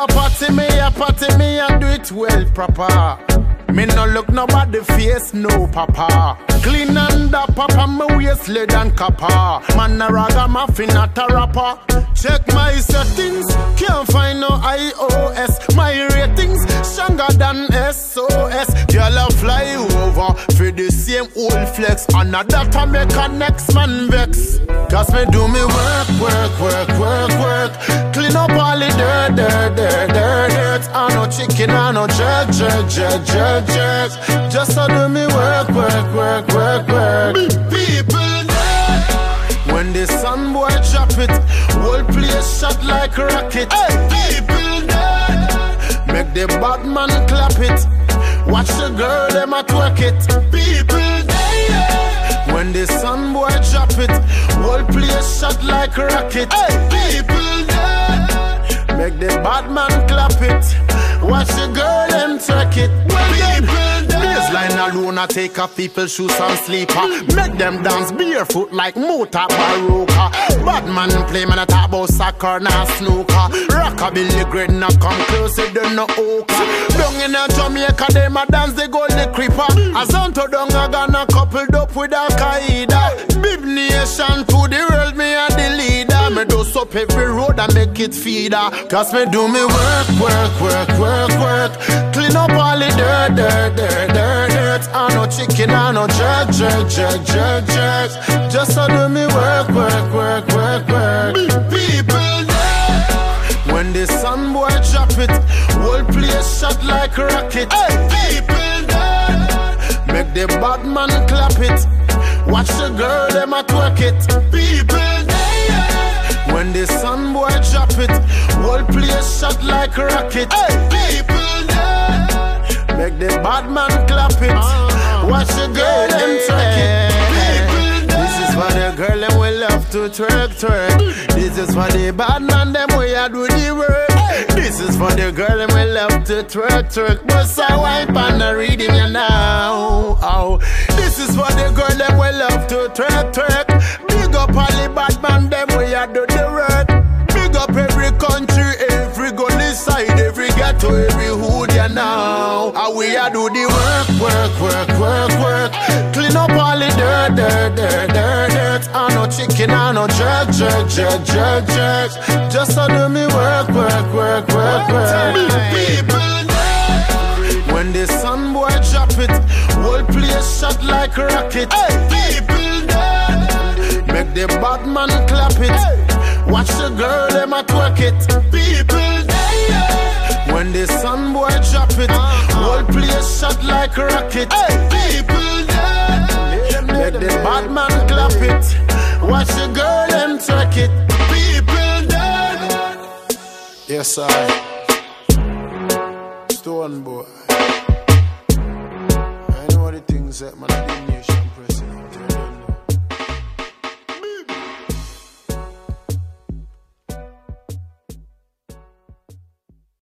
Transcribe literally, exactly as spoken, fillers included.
a party, me a party, me a do it well proper. Me no look nobody face, no papa. Clean and up, papa, me waist lead and copper. Man a ragamuffin, not a rapper. Check my settings, can't find no I O S. My ratings stronger than S O S. Girl a fly over for the same old flex, and a data make a next man vex. Cause me do me work, work, work, work, work. Clean up all the dirt, dirt, dirt, dirt, dirt. I no chicken, I no jerk, jerk, jerk, jerk, jerk. Just so do me work, work, work, work, work. People dead. When the sun boy drop it, whole place shot like a rocket. Hey. People dead. Make the bad man clap it. Watch the girl, them a twerk it. People dead. When the sun boy drop it, whole place shot like a rocket. Hey. People dead. Make the bad man clap it. Watch the girl, them twerk it. People dead. Baseline alone, I take off people's shoes and sleeper. Make them dance barefoot like Mota Baroka. Bad man play, man, I talk about soccer, not snooker. Rockabilly grade, not come close, they don't know oka. Down in a Jamaica, they ma dance, they go the creeper. As on to down, I gonna coupled up with Al-Qaeda. Big nation to the world, me and the leader. Me do up every road and make it feeder. Cause me do me work, work, work, work, work. Clean up all the dirt, dirt, dirt, dirt, dirt. I no chicken, I no jerk, jerk, jerk, jerk, jerk. Just so do me work, work, work, work, work. People dead. When the sun boy drop it, whole place shot like a rocket. Hey. People dead. Make the bad man clap it. Watch the girl, them a twerk it. People dead. When the sun boy drop it, whole place shot like a rocket. Hey. People dead. Make the bad man clap it. Watch the girl, them twerk it. This is for the girl, them we love to twerk, twerk. This is for the bad man, them we a do the work. This is for the girl, them we love to twerk, twerk. But I wipe on the reading you now. Oh. This is for the girl, them we love to twerk, twerk. Big up all the bad man, them we a do the work. Big up every country, every gully side, every ghetto, every hood ya now. How we a do the work, work, work, work, work. Clean up all the dirt, dirt, dirt, dirt, dirt. I no chicken, I no jerk, jerk, jerk, jerk, jerk. Just so do me work, work, work, work, work. People dead. When the sun boy drop it, whole place shot like a rocket. Hey. People dead. Make the bad man clap it. Hey. Watch the girl, them a twerk it. People dead. When the sun boy drop it, whole place shot like a rocket. Hey. People dead. Make the bad man clap it. Watch the girl, them twerk it. People dead. Yes, I Stone boy. I know the things that man, the nation president.